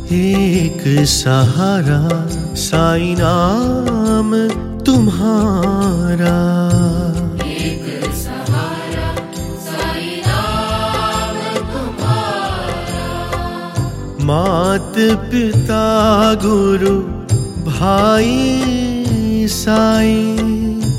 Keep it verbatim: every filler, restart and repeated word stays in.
एक सहारा साईं नाम तुम्हारा, एक सहारा साईं नाम तुम्हारा। मात पिता गुरु भाई साईं,